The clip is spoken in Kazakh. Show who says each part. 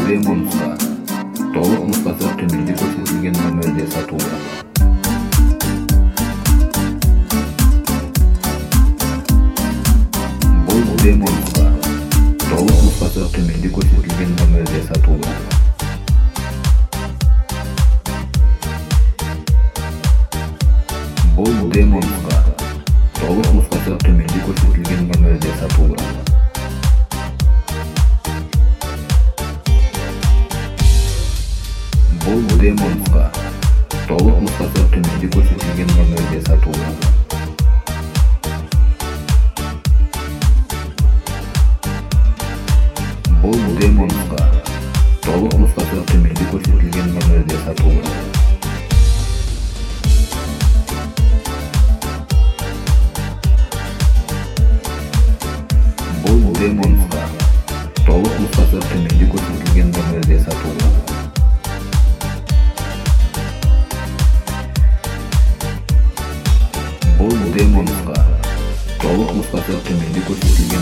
Speaker 1: демонсқа толық нұсқасы төменде көрсетілген нөмірде сатылуда. Бұл демонсқа толық нұсқасы төменде көрсетілген нөмірде сатылуда. Бұл демонсқа толық нұсқасы төменде көрсетілген нөмірде сатылуда. Бұл демонсқа толық нұсқасы төменде көрсетілген нөмірде сатылуда. Бұл демонсқа толық нұсқасы төменде көрсетілген нөмірде сатылуда. Бұл демонсқа толық нұсқасы төменде көрсетілген нөмірде сатылуда. Бұл демонсқа толық нұсқасы төменде көрсетілген